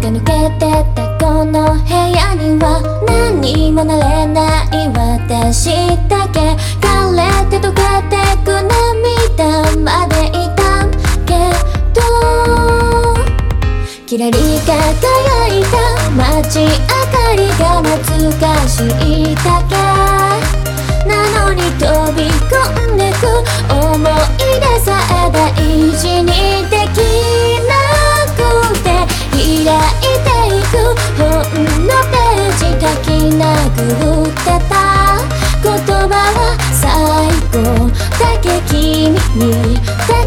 け抜けてたこの部屋には何にもなれない私だけ。枯れて溶けてく涙までいたけど、きらり輝いた街明かりが懐かしいだけなのに飛び込んでく思い出さえ大事にできなくて、開いていく本のページ書き殴ってた言葉は最後だけ君に